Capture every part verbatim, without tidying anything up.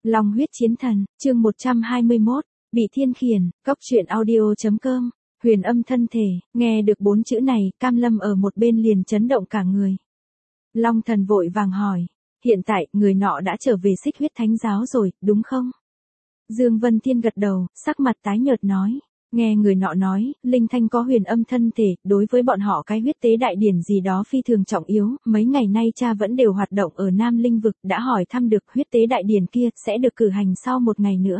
Long huyết chiến thần, chương một trăm hai mươi mốt, bị thiên khiển, cốc truyện audio.com, huyền âm thân thể, nghe được bốn chữ này, Cam Lâm ở một bên liền chấn động cả người. Long thần vội vàng hỏi, hiện tại, người nọ đã trở về Xích Huyết Thánh Giáo rồi, đúng không? Dương Vân Thiên gật đầu, sắc mặt tái nhợt nói, nghe người nọ nói, Linh Thanh có huyền âm thân thể, đối với bọn họ cái huyết tế đại điển gì đó phi thường trọng yếu, mấy ngày nay cha vẫn đều hoạt động ở Nam Linh Vực, đã hỏi thăm được huyết tế đại điển kia sẽ được cử hành sau một ngày nữa.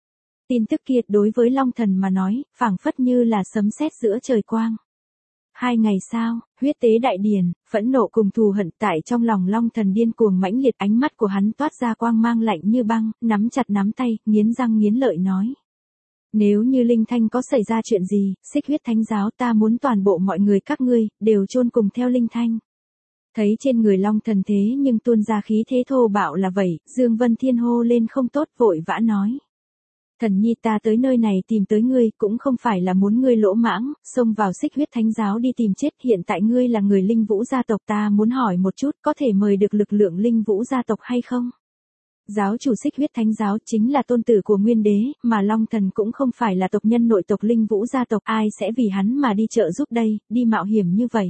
Tin tức kia đối với Long Thần mà nói, phảng phất như là sấm sét giữa trời quang. Hai ngày sau, huyết tế đại điển, phẫn nộ cùng thù hận tại trong lòng Long Thần điên cuồng mãnh liệt, ánh mắt của hắn toát ra quang mang lạnh như băng, nắm chặt nắm tay, nghiến răng nghiến lợi nói. Nếu như Linh Thanh có xảy ra chuyện gì, Xích Huyết Thánh Giáo ta muốn toàn bộ mọi người các ngươi, đều chôn cùng theo Linh Thanh. Thấy trên người Long Thần thế nhưng tuôn ra khí thế thô bạo là vậy, Dương Vân Thiên hô lên không tốt vội vã nói. Thần nhi ta tới nơi này tìm tới ngươi cũng không phải là muốn ngươi lỗ mãng, xông vào Xích Huyết Thánh Giáo đi tìm chết, hiện tại ngươi là người Linh Vũ gia tộc, ta muốn hỏi một chút có thể mời được lực lượng Linh Vũ gia tộc hay không? Giáo chủ Xích Huyết Thánh Giáo chính là tôn tử của Nguyên Đế, mà Long Thần cũng không phải là tộc nhân nội tộc Linh Vũ gia tộc, ai sẽ vì hắn mà đi trợ giúp đây, đi mạo hiểm như vậy?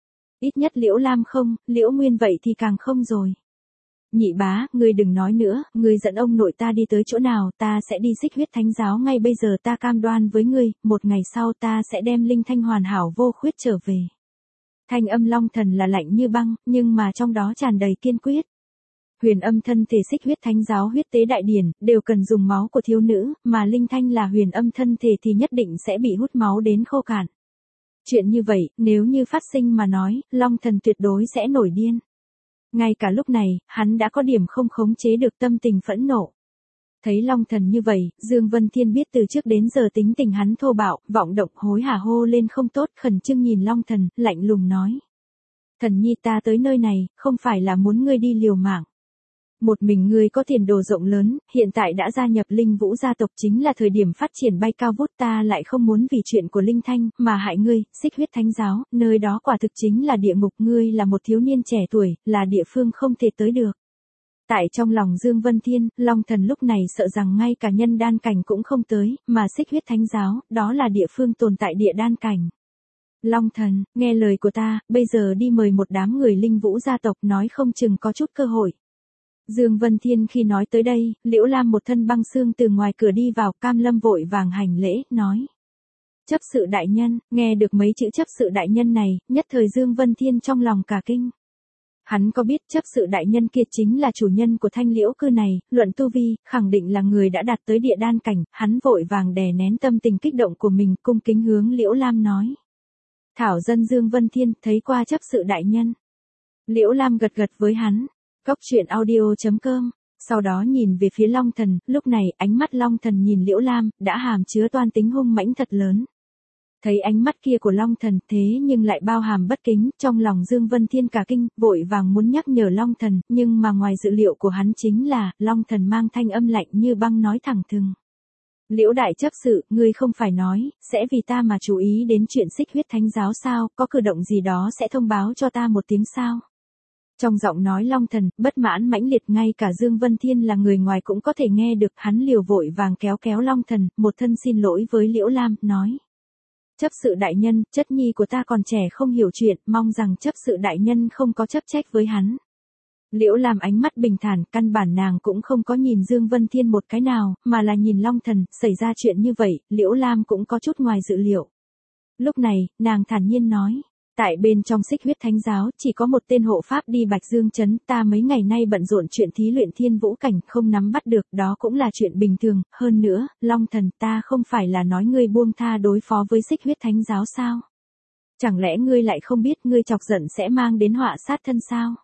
Ít nhất Liễu Lam không, Liễu Nguyên vậy thì càng không rồi. Nhị bá, ngươi đừng nói nữa, ngươi dẫn ông nội ta đi tới chỗ nào, ta sẽ đi Xích Huyết Thánh Giáo ngay bây giờ, ta cam đoan với ngươi, một ngày sau ta sẽ đem Linh Thanh hoàn hảo vô khuyết trở về. Thanh âm Long Thần là lạnh như băng, nhưng mà trong đó tràn đầy kiên quyết. Huyền âm thân thể Xích Huyết Thánh Giáo huyết tế đại điển, đều cần dùng máu của thiếu nữ, mà Linh Thanh là huyền âm thân thể thì nhất định sẽ bị hút máu đến khô cạn. Chuyện như vậy, nếu như phát sinh mà nói, Long Thần tuyệt đối sẽ nổi điên. Ngay cả lúc này, hắn đã có điểm không khống chế được tâm tình phẫn nộ. Thấy Long Thần như vậy, Dương Vân Thiên biết từ trước đến giờ tính tình hắn thô bạo, vọng động hối hả hô lên không tốt, khẩn trương nhìn Long Thần, lạnh lùng nói. Thần nhi ta tới nơi này, không phải là muốn ngươi đi liều mạng. Một mình ngươi có tiền đồ rộng lớn, hiện tại đã gia nhập Linh Vũ gia tộc chính là thời điểm phát triển bay cao vút, ta lại không muốn vì chuyện của Linh Thanh mà hại ngươi. Xích Huyết Thánh Giáo, nơi đó quả thực chính là địa ngục, ngươi là một thiếu niên trẻ tuổi, là địa phương không thể tới được. Tại trong lòng Dương Vân Thiên, Long Thần lúc này sợ rằng ngay cả nhân đan cảnh cũng không tới, mà Xích Huyết Thánh Giáo, đó là địa phương tồn tại địa đan cảnh. Long Thần, nghe lời của ta, bây giờ đi mời một đám người Linh Vũ gia tộc, nói không chừng có chút cơ hội. Dương Vân Thiên khi nói tới đây, Liễu Lam một thân băng xương từ ngoài cửa đi vào, Cam Lâm vội vàng hành lễ, nói. Chấp sự đại nhân, nghe được mấy chữ chấp sự đại nhân này, nhất thời Dương Vân Thiên trong lòng cả kinh. Hắn có biết chấp sự đại nhân kia chính là chủ nhân của thanh liễu cư này, luận tu vi, khẳng định là người đã đạt tới địa đan cảnh, hắn vội vàng đè nén tâm tình kích động của mình, cung kính hướng Liễu Lam nói. Thảo dân Dương Vân Thiên, thấy qua chấp sự đại nhân. Liễu Lam gật gật với hắn. Cốc truyện audio.com, sau đó nhìn về phía Long Thần, lúc này ánh mắt Long Thần nhìn Liễu Lam, đã hàm chứa toan tính hung mãnh thật lớn. Thấy ánh mắt kia của Long Thần thế nhưng lại bao hàm bất kính, trong lòng Dương Vân Thiên cả kinh, vội vàng muốn nhắc nhở Long Thần, nhưng mà ngoài dự liệu của hắn chính là, Long Thần mang thanh âm lạnh như băng nói thẳng thừng. Liễu đại chấp sự, ngươi không phải nói, sẽ vì ta mà chú ý đến chuyện Xích Huyết Thánh Giáo sao, có cử động gì đó sẽ thông báo cho ta một tiếng sao? Trong giọng nói Long Thần, bất mãn mãnh liệt, ngay cả Dương Vân Thiên là người ngoài cũng có thể nghe được, hắn liều vội vàng kéo kéo Long Thần, một thân xin lỗi với Liễu Lam, nói. Chấp sự đại nhân, chất nhi của ta còn trẻ không hiểu chuyện, mong rằng chấp sự đại nhân không có chấp trách với hắn. Liễu Lam ánh mắt bình thản, căn bản nàng cũng không có nhìn Dương Vân Thiên một cái nào, mà là nhìn Long Thần, xảy ra chuyện như vậy, Liễu Lam cũng có chút ngoài dự liệu. Lúc này, nàng thản nhiên nói. Tại bên trong Xích Huyết Thánh Giáo, chỉ có một tên hộ pháp đi Bạch Dương Trấn, ta mấy ngày nay bận rộn chuyện thí luyện thiên vũ cảnh, không nắm bắt được, đó cũng là chuyện bình thường, hơn nữa, Long Thần, ta không phải là nói ngươi buông tha đối phó với Xích Huyết Thánh Giáo sao? Chẳng lẽ ngươi lại không biết ngươi chọc giận sẽ mang đến họa sát thân sao?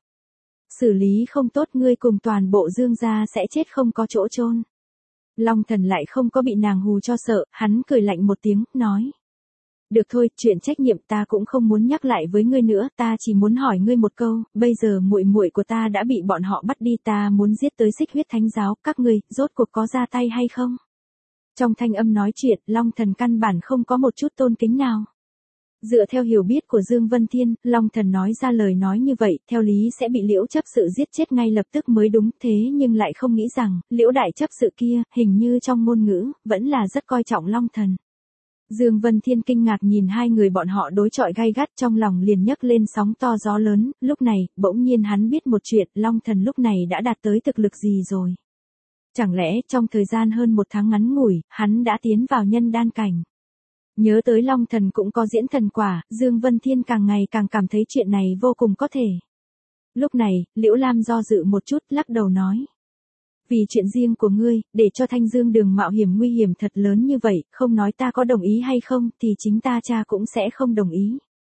Xử lý không tốt ngươi cùng toàn bộ Dương gia sẽ chết không có chỗ chôn. Long Thần lại không có bị nàng hù cho sợ, hắn cười lạnh một tiếng, nói. Được thôi, chuyện trách nhiệm ta cũng không muốn nhắc lại với ngươi nữa, ta chỉ muốn hỏi ngươi một câu, bây giờ muội muội của ta đã bị bọn họ bắt đi, ta muốn giết tới Xích Huyết Thánh Giáo, các ngươi, rốt cuộc có ra tay hay không? Trong thanh âm nói chuyện, Long Thần căn bản không có một chút tôn kính nào. Dựa theo hiểu biết của Dương Vân Thiên, Long Thần nói ra lời nói như vậy, theo lý sẽ bị Liễu chấp sự giết chết ngay lập tức mới đúng, thế nhưng lại không nghĩ rằng, Liễu đại chấp sự kia, hình như trong ngôn ngữ, vẫn là rất coi trọng Long Thần. Dương Vân Thiên kinh ngạc nhìn hai người bọn họ đối chọi gay gắt, trong lòng liền nhấc lên sóng to gió lớn, lúc này, bỗng nhiên hắn biết một chuyện, Long Thần lúc này đã đạt tới thực lực gì rồi. Chẳng lẽ trong thời gian hơn một tháng ngắn ngủi, hắn đã tiến vào nhân đan cảnh. Nhớ tới Long Thần cũng có diễn thần quả, Dương Vân Thiên càng ngày càng cảm thấy chuyện này vô cùng có thể. Lúc này, Liễu Lam do dự một chút, lắc đầu nói. Vì chuyện riêng của ngươi, để cho Thanh Dương Đường mạo hiểm nguy hiểm thật lớn như vậy, không nói ta có đồng ý hay không, thì chính ta cha cũng sẽ không đồng ý.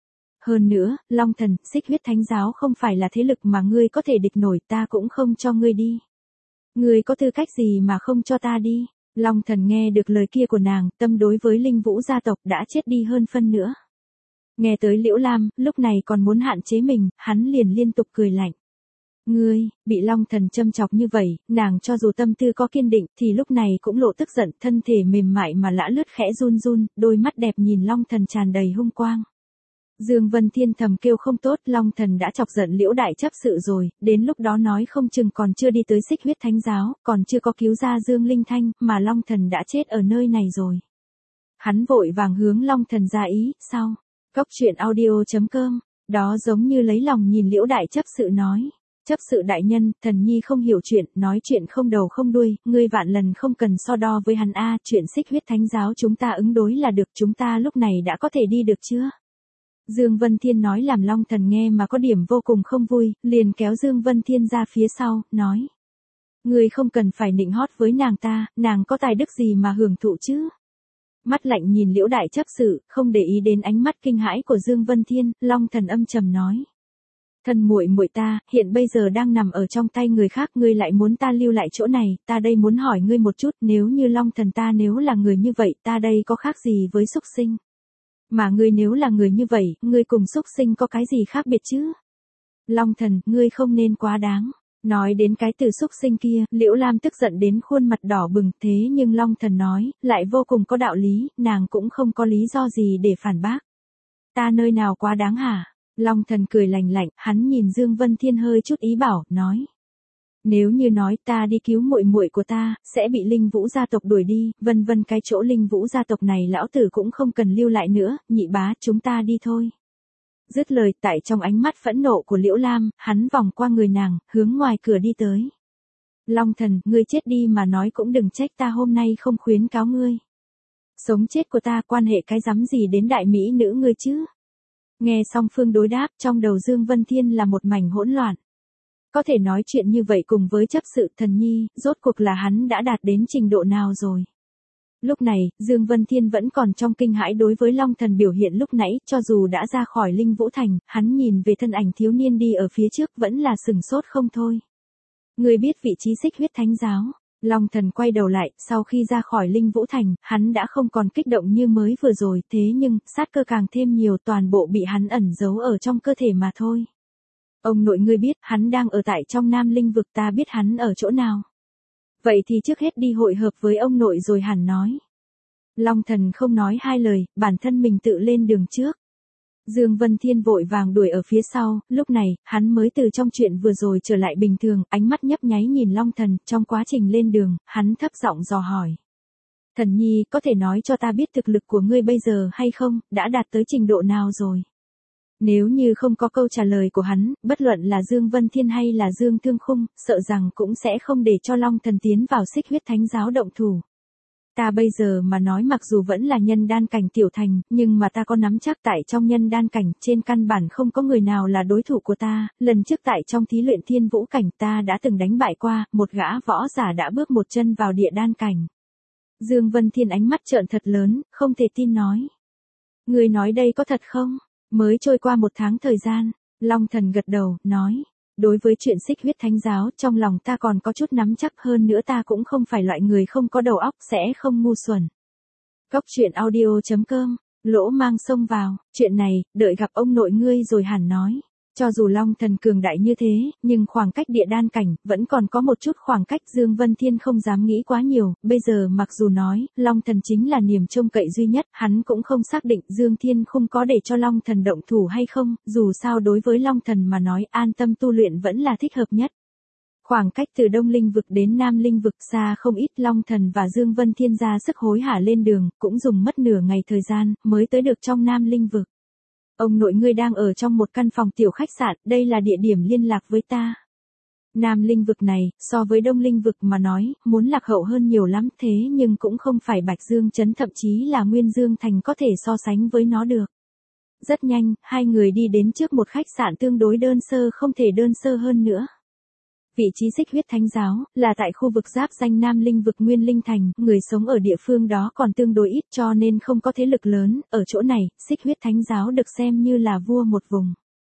Hơn nữa, Long Thần, Xích Huyết Thánh Giáo không phải là thế lực mà ngươi có thể địch nổi, ta cũng không cho ngươi đi. Ngươi có tư cách gì mà không cho ta đi? Long Thần nghe được lời kia của nàng, tâm đối với Linh Vũ gia tộc đã chết đi hơn phân nữa. Nghe tới Liễu Lam, lúc này còn muốn hạn chế mình, hắn liền liên tục cười lạnh. Ngươi, bị Long Thần châm chọc như vậy, nàng cho dù tâm tư có kiên định, thì lúc này cũng lộ tức giận, thân thể mềm mại mà lã lướt khẽ run run, đôi mắt đẹp nhìn Long Thần tràn đầy hung quang. Dương Vân Thiên thầm kêu không tốt, Long Thần đã chọc giận Liễu đại chấp sự rồi, đến lúc đó nói không chừng còn chưa đi tới Xích Huyết Thánh Giáo, còn chưa có cứu ra Dương Linh Thanh, mà Long Thần đã chết ở nơi này rồi. Hắn vội vàng hướng Long Thần ra ý, sau, Cốc truyện audio chấm com, đó giống như lấy lòng nhìn Liễu đại chấp sự nói. Chấp sự đại nhân, thần nhi không hiểu chuyện, nói chuyện không đầu không đuôi, ngươi vạn lần không cần so đo với hắn a, chuyện Xích Huyết Thánh Giáo chúng ta ứng đối là được, chúng ta lúc này đã có thể đi được chưa? Dương Vân Thiên nói làm Long Thần nghe mà có điểm vô cùng không vui, liền kéo Dương Vân Thiên ra phía sau, nói. Ngươi không cần phải nịnh hót với nàng ta, nàng có tài đức gì mà hưởng thụ chứ? Mắt lạnh nhìn Liễu đại chấp sự, không để ý đến ánh mắt kinh hãi của Dương Vân Thiên, Long Thần âm trầm nói. Thân muội muội ta, hiện bây giờ đang nằm ở trong tay người khác, ngươi lại muốn ta lưu lại chỗ này, ta đây muốn hỏi ngươi một chút, nếu như Long Thần ta nếu là người như vậy, ta đây có khác gì với súc sinh? Mà ngươi nếu là người như vậy, ngươi cùng súc sinh có cái gì khác biệt chứ? Long Thần, ngươi không nên quá đáng. Nói đến cái từ súc sinh kia, Liễu Lam tức giận đến khuôn mặt đỏ bừng, thế nhưng Long Thần nói, lại vô cùng có đạo lý, nàng cũng không có lý do gì để phản bác. Ta nơi nào quá đáng hả? Long Thần cười lạnh lạnh, hắn nhìn Dương Vân Thiên hơi chút ý bảo, nói. Nếu như nói ta đi cứu muội muội của ta, sẽ bị Linh Vũ gia tộc đuổi đi, vân vân cái chỗ Linh Vũ gia tộc này lão tử cũng không cần lưu lại nữa, nhị bá, chúng ta đi thôi. Dứt lời, tại trong ánh mắt phẫn nộ của Liễu Lam, hắn vòng qua người nàng, hướng ngoài cửa đi tới. Long Thần, ngươi chết đi mà nói cũng đừng trách ta hôm nay không khuyến cáo ngươi. Sống chết của ta quan hệ cái rắm gì đến đại mỹ nữ ngươi chứ? Nghe song phương đối đáp, trong đầu Dương Vân Thiên là một mảnh hỗn loạn. Có thể nói chuyện như vậy cùng với chấp sự thần nhi, rốt cuộc là hắn đã đạt đến trình độ nào rồi. Lúc này, Dương Vân Thiên vẫn còn trong kinh hãi đối với Long Thần biểu hiện lúc nãy, cho dù đã ra khỏi Linh Vũ Thành, hắn nhìn về thân ảnh thiếu niên đi ở phía trước vẫn là sừng sốt không thôi. Người biết vị trí Xích Huyết Thánh Giáo. Long Thần quay đầu lại, sau khi ra khỏi Linh Vũ Thành, hắn đã không còn kích động như mới vừa rồi, thế nhưng, sát cơ càng thêm nhiều, toàn bộ bị hắn ẩn giấu ở trong cơ thể mà thôi. Ông nội ngươi biết, hắn đang ở tại trong Nam Linh vực, ta biết hắn ở chỗ nào. Vậy thì trước hết đi hội hợp với ông nội rồi hẳn nói. Long Thần không nói hai lời, bản thân mình tự lên đường trước. Dương Vân Thiên vội vàng đuổi ở phía sau, lúc này, hắn mới từ trong chuyện vừa rồi trở lại bình thường, ánh mắt nhấp nháy nhìn Long Thần, trong quá trình lên đường, hắn thấp giọng dò hỏi. Thần nhi, có thể nói cho ta biết thực lực của ngươi bây giờ hay không, đã đạt tới trình độ nào rồi? Nếu như không có câu trả lời của hắn, bất luận là Dương Vân Thiên hay là Dương Thương Khung, sợ rằng cũng sẽ không để cho Long Thần tiến vào Xích Huyết Thánh Giáo động thủ. Ta bây giờ mà nói mặc dù vẫn là nhân đan cảnh tiểu thành, nhưng mà ta có nắm chắc tại trong nhân đan cảnh, trên căn bản không có người nào là đối thủ của ta, lần trước tại trong thí luyện thiên vũ cảnh ta đã từng đánh bại qua, một gã võ giả đã bước một chân vào địa đan cảnh. Dương Vân Thiên ánh mắt trợn thật lớn, không thể tin nói. Người nói đây có thật không? Mới trôi qua một tháng thời gian, Long Thần gật đầu, nói. Đối với chuyện Xích Huyết Thánh Giáo, trong lòng ta còn có chút nắm chắc, hơn nữa ta cũng không phải loại người không có đầu óc, sẽ không ngu xuẩn. Cốc truyện audio chấm com, lỗ mang xông vào, chuyện này, đợi gặp ông nội ngươi rồi hẳn nói. Cho dù Long Thần cường đại như thế, nhưng khoảng cách địa đan cảnh, vẫn còn có một chút khoảng cách. Dương Vân Thiên không dám nghĩ quá nhiều, bây giờ mặc dù nói, Long Thần chính là niềm trông cậy duy nhất, hắn cũng không xác định Dương Thiên không có để cho Long Thần động thủ hay không, dù sao đối với Long Thần mà nói an tâm tu luyện vẫn là thích hợp nhất. Khoảng cách từ Đông Linh vực đến Nam Linh vực xa không ít, Long Thần và Dương Vân Thiên ra sức hối hả lên đường, cũng dùng mất nửa ngày thời gian, mới tới được trong Nam Linh vực. Ông nội ngươi đang ở trong một căn phòng tiểu khách sạn, đây là địa điểm liên lạc với ta. Nam Linh vực này, so với Đông Linh vực mà nói, muốn lạc hậu hơn nhiều lắm, thế nhưng cũng không phải Bạch Dương Trấn thậm chí là Nguyên Dương Thành có thể so sánh với nó được. Rất nhanh, hai người đi đến trước một khách sạn tương đối đơn sơ, không thể đơn sơ hơn nữa. Vị trí Xích Huyết Thánh Giáo, là tại khu vực giáp danh Nam Linh vực Nguyên Linh Thành, người sống ở địa phương đó còn tương đối ít cho nên không có thế lực lớn, ở chỗ này, Xích Huyết Thánh Giáo được xem như là vua một vùng.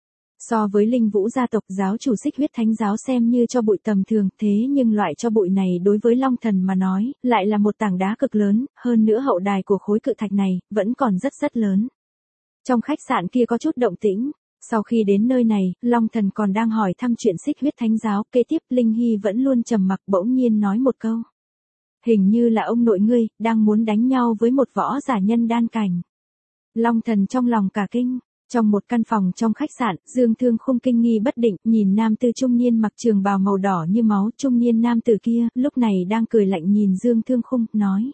So với Linh Vũ gia tộc, giáo chủ Xích Huyết Thánh Giáo xem như cho bụi tầm thường, thế nhưng loại cho bụi này đối với Long Thần mà nói, lại là một tảng đá cực lớn, hơn nữa hậu đài của khối cự thạch này, vẫn còn rất rất lớn. Trong khách sạn kia có chút động tĩnh. Sau khi đến nơi này, Long Thần còn đang hỏi thăm chuyện Xích Huyết Thánh Giáo, kế tiếp Linh Hy vẫn luôn trầm mặc, bỗng nhiên nói một câu. Hình như là ông nội ngươi, đang muốn đánh nhau với một võ giả nhân đan cảnh. Long Thần trong lòng cả kinh. Trong một căn phòng trong khách sạn, Dương Thương Khung kinh nghi bất định, nhìn nam tử trung niên mặc trường bào màu đỏ như máu, trung niên nam tử kia, lúc này đang cười lạnh nhìn Dương Thương Khung, nói.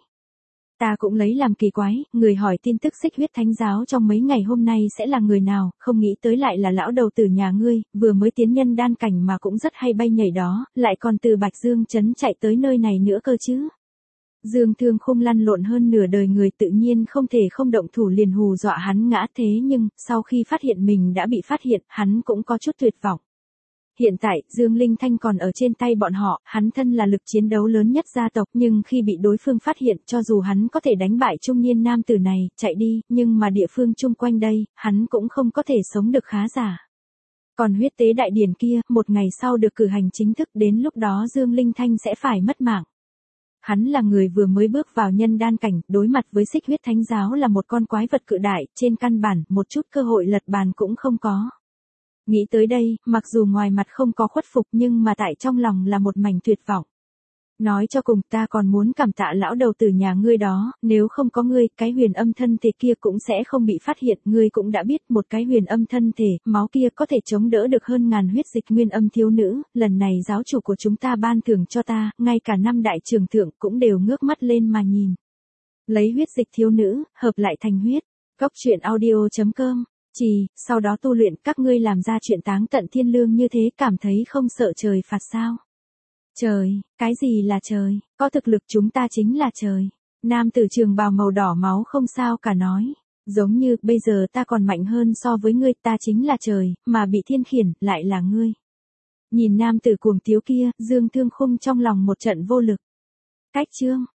Ta cũng lấy làm kỳ quái, người hỏi tin tức Xích Huyết Thánh Giáo trong mấy ngày hôm nay sẽ là người nào, không nghĩ tới lại là lão đầu tử nhà ngươi, vừa mới tiến nhân đan cảnh mà cũng rất hay bay nhảy đó, lại còn từ Bạch Dương Trấn chạy tới nơi này nữa cơ chứ. Dương Thương Khung lăn lộn hơn nửa đời người, tự nhiên không thể không động thủ liền hù dọa hắn ngã, thế nhưng, sau khi phát hiện mình đã bị phát hiện, hắn cũng có chút tuyệt vọng. Hiện tại, Dương Linh Thanh còn ở trên tay bọn họ, hắn thân là lực chiến đấu lớn nhất gia tộc, nhưng khi bị đối phương phát hiện, cho dù hắn có thể đánh bại trung niên nam tử này, chạy đi, nhưng mà địa phương chung quanh đây, hắn cũng không có thể sống được khá giả. Còn huyết tế đại điển kia, một ngày sau được cử hành chính thức, đến lúc đó Dương Linh Thanh sẽ phải mất mạng. Hắn là người vừa mới bước vào nhân đan cảnh, đối mặt với Xích Huyết Thánh Giáo là một con quái vật cự đại, trên căn bản, một chút cơ hội lật bàn cũng không có. Nghĩ tới đây, mặc dù ngoài mặt không có khuất phục nhưng mà tại trong lòng là một mảnh tuyệt vọng. Nói cho cùng, ta còn muốn cảm tạ lão đầu tử nhà ngươi đó, nếu không có ngươi, cái huyền âm thân thể kia cũng sẽ không bị phát hiện, ngươi cũng đã biết một cái huyền âm thân thể, máu kia có thể chống đỡ được hơn ngàn huyết dịch nguyên âm thiếu nữ, lần này giáo chủ của chúng ta ban thưởng cho ta, ngay cả năm đại trường thượng cũng đều ngước mắt lên mà nhìn. Lấy huyết dịch thiếu nữ, hợp lại thành huyết. Góc truyện audio chấm com. Chỉ, sau đó tu luyện, các ngươi làm ra chuyện táng tận thiên lương như thế, cảm thấy không sợ trời phạt sao? Trời, cái gì là trời, có thực lực chúng ta chính là trời. Nam tử trường bào màu đỏ máu không sao cả nói. Giống như, bây giờ ta còn mạnh hơn so với ngươi, ta chính là trời, mà bị thiên khiển, lại là ngươi. Nhìn nam tử cuồng tiếu kia, Dương Thương Khung trong lòng một trận vô lực. Cách chương.